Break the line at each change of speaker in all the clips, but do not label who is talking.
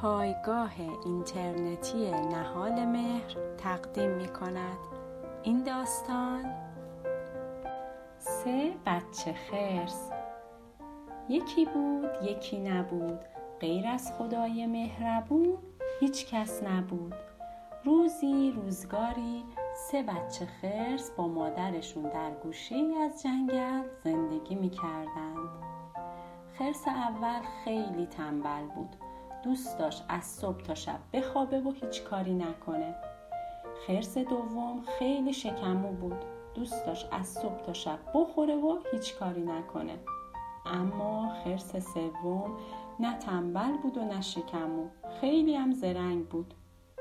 پایگاه اینترنتی نهال مهر تقدیم می کند. این داستان 3 بچه خرس. یکی بود یکی نبود، غیر از خدای مهربون هیچ کس نبود. روزگاری 3 بچه خرس با مادرشون در گوشه‌ای از جنگل زندگی می کردند. خرس اول خیلی تنبل بود، دوست داشت از صبح تا شب بخوابه و هیچ کاری نکنه. خرس دوم خیلی شکمو بود، دوست داشت از صبح تا شب بخوره و هیچ کاری نکنه. اما خرس سوم نه تنبل بود و نه شکمو، خیلی هم زرنگ بود.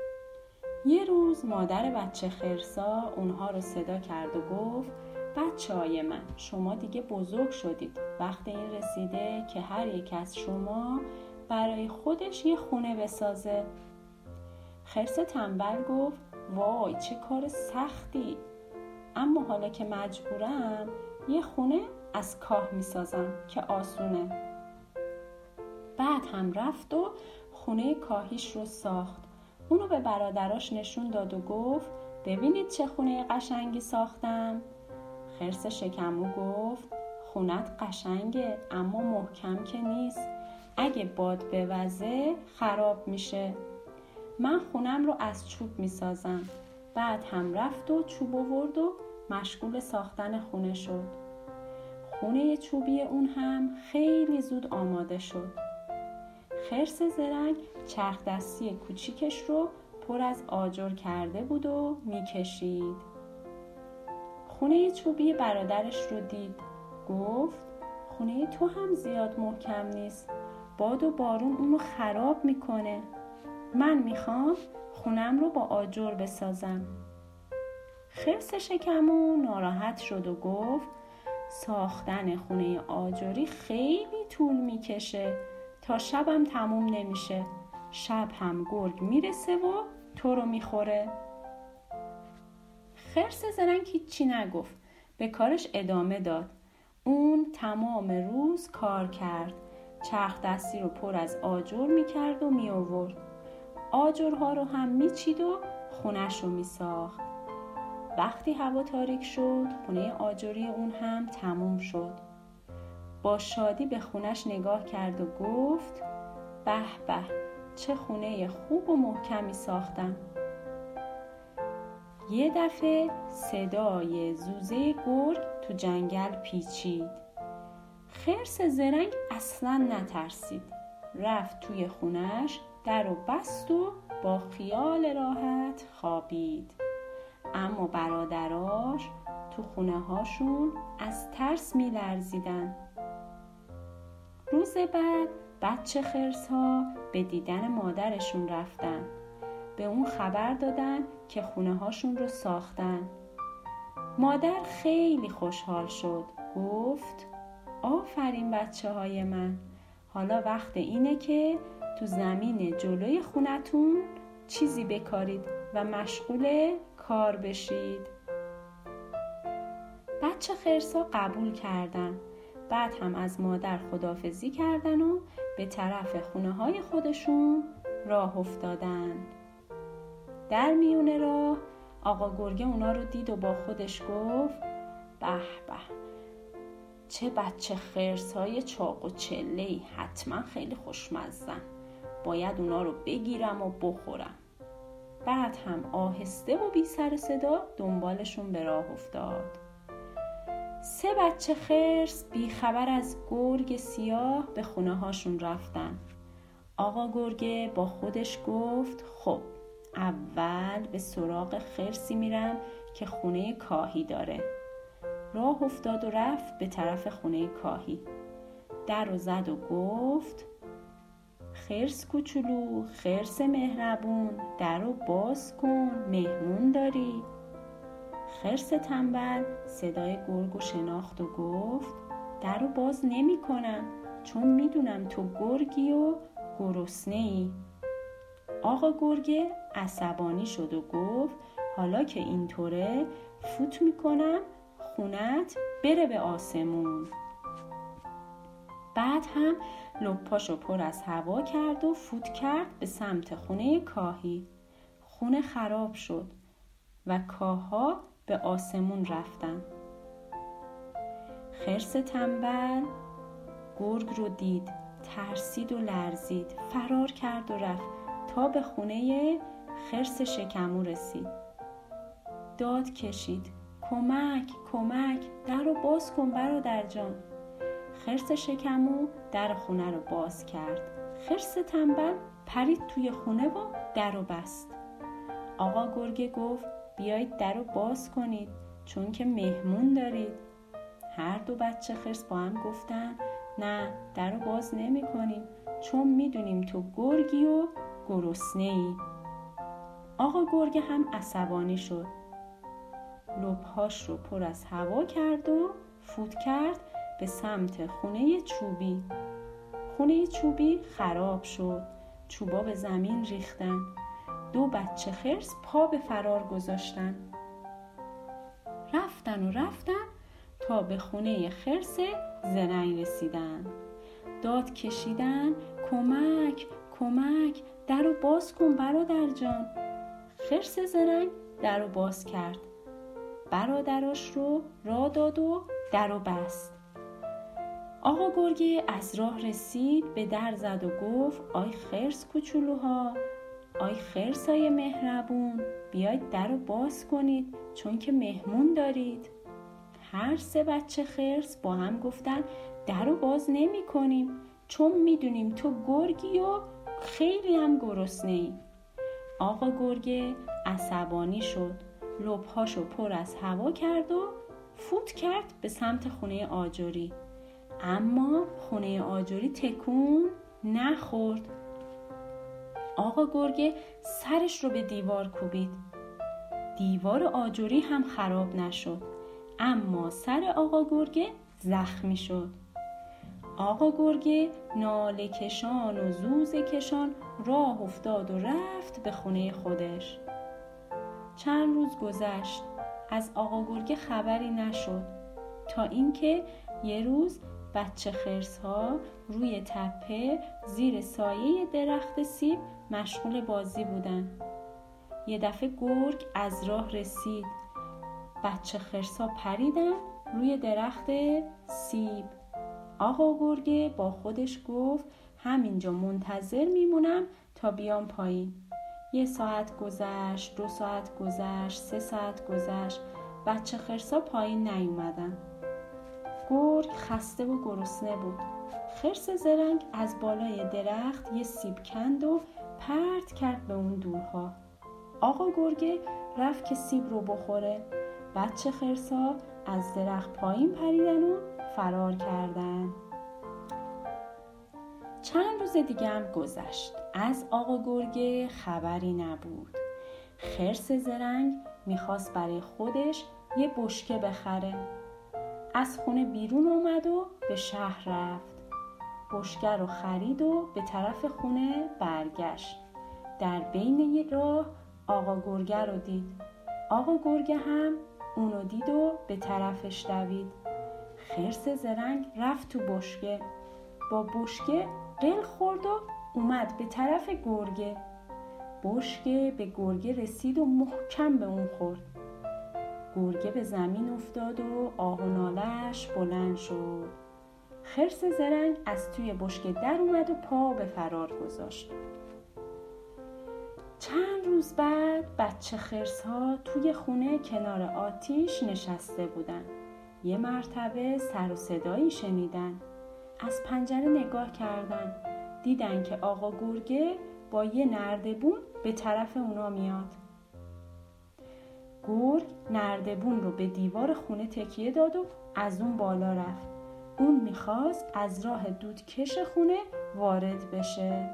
یه روز مادر بچه خرسا اونها رو صدا کرد و گفت: بچه‌های من، شما دیگه بزرگ شدید، وقت این رسیده که هر یک از شما برای خودش یه خونه بسازه. خرس تنبل گفت: وای چه کار سختی، اما حالا که مجبورم یه خونه از کاه میسازم که آسونه. بعد هم رفت و خونه کاهیش رو ساخت. اونو به برادراش نشون داد و گفت: ببینید چه خونه قشنگی ساختم. خرس شکمو گفت: خونت قشنگه اما محکم که نیست، اگه باد بوزه خراب میشه. من خونم رو از چوب میسازم. بعد هم رفت و چوب آورد و مشغول ساختن خونه شد. خونه چوبی اون هم خیلی زود آماده شد. خرس زرنگ چرخ دستی کوچیکش رو پر از آجر کرده بود و میکشید. خونه چوبی برادرش رو دید، گفت: خونه تو هم زیاد محکم نیست، باد و بارون اونو خراب میکنه. من میخوام خونم رو با آجر بسازم. خرس شکمو ناراحت شد و گفت: ساختن خونه آجری خیلی طول میکشه، تا شبم تموم نمیشه، شب هم گرگ میرسه و تو رو میخوره. خرس زرنگ هیچی نگفت، به کارش ادامه داد. اون تمام روز کار کرد، چرخ دستی رو پر از آجر میکرد و میآورد، آجرها رو هم میچید و خونش رو میساخت. وقتی هوا تاریک شد، خونه آجری اون هم تموم شد. با شادی به خونش نگاه کرد و گفت: به به، چه خونه خوب و محکمی ساختم. یه دفعه صدای زوزه گرگ تو جنگل پیچید. خرس زرنگ اصلاً نترسید، رفت توی خونش، در و بست و با خیال راحت خوابید. اما برادراش تو خونه هاشون از ترس می لرزیدن. روز بعد بچه خرس ها به دیدن مادرشون رفتن. به اون خبر دادن که خونه هاشون رو ساختن. مادر خیلی خوشحال شد، گفت: آفرین بچه های من، حالا وقت اینه که تو زمین جلوی خونتون چیزی بکارید و مشغول کار بشید. بچه خرسا قبول کردن. بعد هم از مادر خداحافظی کردن و به طرف خونه های خودشون راه افتادن. در میونه راه آقا گرگه اونا رو دید و با خودش گفت: به به، چه بچه خرس های چاق و چله‌ای، حتما خیلی خوشمزن، باید اونا رو بگیرم و بخورم. بعد هم آهسته و بی سر صدا دنبالشون به راه افتاد. 3 بچه خرس بی خبر از گرگ سیاه به خونه هاشون رفتن. آقا گرگه با خودش گفت: خب اول به سراغ خرسی میرم که خونه کاهی داره. راه افتاد و رفت به طرف خونه کاهی. در رو زد و گفت: خرس کوچولو، خرس مهربون، در رو باز کن، مهمون داری. خرس تنبل صدای گرگ رو شناخت و گفت: در رو باز نمی کنم، چون میدونم تو گرگی و گرسنه‌ای. آقا گرگه عصبانی شد و گفت: حالا که اینطوره، فوت میکنم خونت بره به آسمون. بعد هم لپاشو پر از هوا کرد و فوت کرد به سمت خونه کاهی. خونه خراب شد و کاه‌ها به آسمون رفتن. خرس تنبل گرگ رو دید، ترسید و لرزید، فرار کرد و رفت تا به خونه خرس شکمو رسید. داد کشید: کمک، کمک، در رو باز کن برادر جان. خرس شکمو در خونه رو باز کرد. خرس تنبل پرید توی خونه و در رو بست. آقا گرگ گفت: بیایید در رو باز کنید چون که مهمون دارید. هر دو بچه خرس با هم گفتن: نه، در رو باز نمی کنیم چون میدونیم تو گرگی و گرسنه‌ای. آقا گرگ هم عصبانی شد. لپاش رو پر از هوا کرد و فوت کرد به سمت خونه چوبی. خونه چوبی خراب شد. چوبا به زمین ریختن. دو بچه خرس پا به فرار گذاشتن. رفتن تا به خونه خرس زرنگ رسیدن. داد کشیدن: کمک، کمک، در رو باز کن برادر جان. خرس زرنگ در رو باز کرد. برادراش رو راه داد و در رو بست. آقا گرگ از راه رسید، به در زد و گفت: آی خرس کوچولوها، آی خرسای مهربون، بیاید در رو باز کنید چون که مهمون دارید. هر سه بچه خرس با هم گفتن: در رو باز نمی کنیم چون میدونیم تو گرگی و خیلی هم گرسنه‌ای. آقا گرگ عصبانی شد. لپاشو پر از هوا کرد و فوت کرد به سمت خونه آجری. اما خونه آجری تکون نخورد. آقا گرگ سرش رو به دیوار کوبید. دیوار آجری هم خراب نشد، اما سر آقا گرگ زخمی شد. آقا گرگ ناله کشان و زوزه کشان راه افتاد و رفت به خونه خودش. چند روز گذشت، از آقا گرگ خبری نشد تا اینکه یه روز بچه خرس ها روی تپه زیر سایه درخت سیب مشغول بازی بودن. یه دفعه گرگ از راه رسید. بچه خرس ها پریدن روی درخت سیب. آقا گرگ با خودش گفت: همینجا منتظر میمونم تا بیام پایین. 1 ساعت گذشت، 2 ساعت گذشت، 3 ساعت گذشت. بچه خرسا پایین نیومدن. گرگ خسته و گرسنه بود. خرس زرنگ از بالای درخت یه سیب کند و پرت کرد به اون دورها. آقا گرگ رفت که سیب رو بخوره. بچه خرسا از درخت پایین پریدن و فرار کردن. چند روز دیگه هم گذشت. از آقا گرگ خبری نبود. خرس زرنگ میخواست برای خودش یه بشکه بخره. از خونه بیرون اومد و به شهر رفت. بشکه رو خرید و به طرف خونه برگشت. در بین راه آقا گرگ رو دید. آقا گرگ هم اونو دید و به طرفش دوید. خرس زرنگ رفت تو بشکه. با بشکه قل خورد و اومد به طرف گرگه. بشکه به گرگه رسید و محکم به اون خورد. گرگه به زمین افتاد و آه و ناله‌اش بلند شد. خرس زرنگ از توی بشکه در اومد و پا به فرار گذاشت. چند روز بعد بچه خرس ها توی خونه کنار آتیش نشسته بودن. یه مرتبه سر و صدایی شنیدن. از پنجره نگاه کردن. دیدن که آقا گرگه با یه نردبون به طرف اونا میاد. گرگ نردبون رو به دیوار خونه تکیه داد و از اون بالا رفت. اون میخواست از راه دودکش خونه وارد بشه.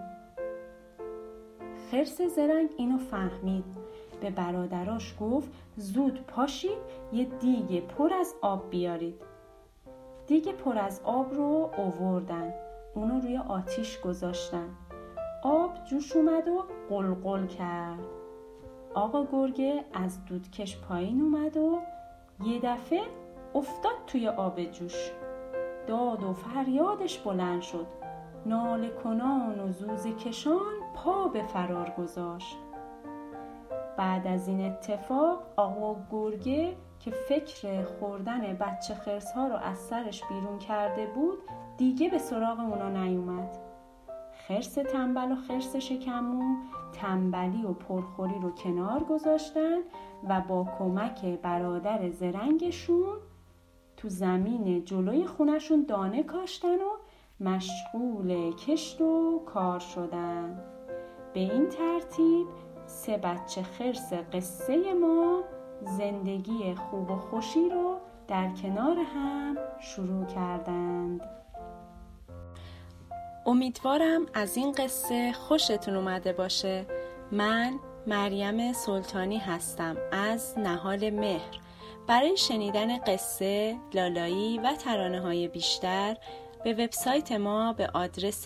خرس زرنگ اینو فهمید. به برادراش گفت: زود پاشید یه دیگ پر از آب بیارید. دیگ پر از آب رو آوردن. اونو روی آتیش گذاشتن. آب جوش اومد و قلقل کرد. آقا گرگه از دودکش پایین اومد و یه دفعه افتاد توی آب جوش. داد و فریادش بلند شد. ناله کنان و زوزه کشان پا به فرار گذاشت. بعد از این اتفاق آقا گرگه که فکر خوردن بچه خرس‌ها رو از سرش بیرون کرده بود دیگه به سراغ اونا نیومد. خرس تنبل و خرس شکمو تنبلی و پرخوری رو کنار گذاشتن و با کمک برادر زرنگشون تو زمین جلوی خونشون دانه کاشتن و مشغول کشت و کار شدن. به این ترتیب 3 بچه خرس قصه ما زندگی خوب و خوشی رو در کنار هم شروع کردند. امیدوارم از این قصه خوشتون اومده باشه. من مریم سلطانی هستم از نهال مهر. برای شنیدن قصه، لالایی و ترانه‌های بیشتر به وبسایت ما به آدرس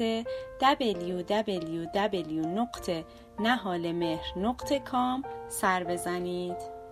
www.nahalmehr.com سر بزنید.